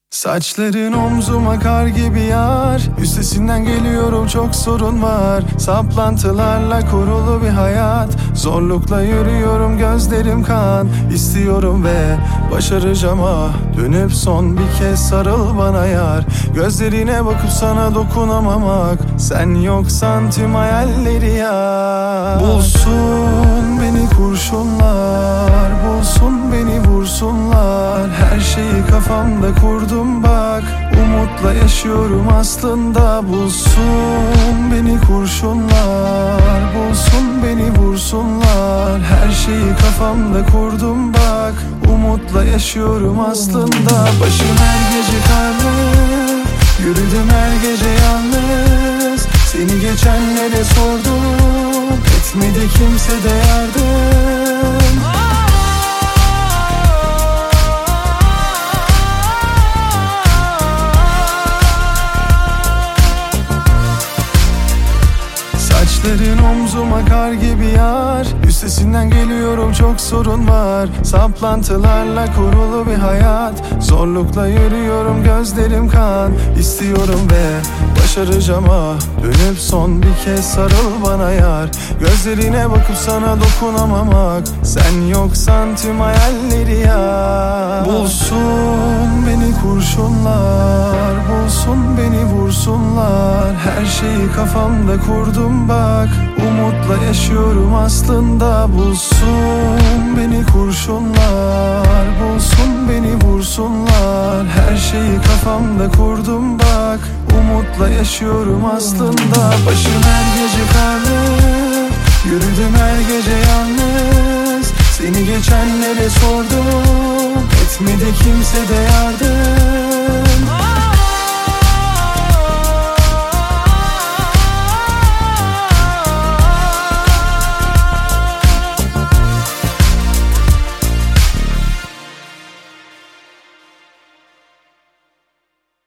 Saçların omzuma kar gibi yağar. Üstesinden geliyorum, çok sorun var. Saplantılarla kurulu bir hayat. Zorlukla yürüyorum, gözlerim kan. İstiyorum ve başaracağım ah. Dönüp son bir kez sarıl bana yar. Gözlerine bakıp sana dokunamamak. Sen yoksan tüm hayalleri yar. Bulsun beni kurşunlar, bulsun beni vursunlar. Her şeyi kafamda kurdum bak. Umutla yaşıyorum aslında. Bulsun beni kurşunlar, bulsun beni vursunlar. Her şeyi kafamda kurdum bak. Umutla yaşıyorum aslında. Başım her gece karlı, yürüdüm her gece yalnız. Seni geçenlere sordum, etmedi kimse de yardım. Saçların omzuma kar gibi yağar. Üstesinden geliyorum, çok sorun var. Saplantılarla kurulu bir hayat. Zorlukla yürüyorum, gözlerim kan. İstiyorum ve başaracağım ah. Dönüp son bir kez sarıl bana yar. Gözlerine bakıp sana dokunamamak. Sen yoksan tüm hayalleri yar. Bulsun beni kurşunlar, bulsun beni vursunlar. Her şeyi kafamda kurdum bak. Umutla yaşıyorum aslında. Bulsun beni kurşunlar, bulsun beni vursunlar. Her şeyi kafamda kurdum bak. Umutla yaşıyorum aslında. Başım her gece karlı, yürüdüm her gece yalnız. Seni geçenlere sordum, etmedi kimse de yardım.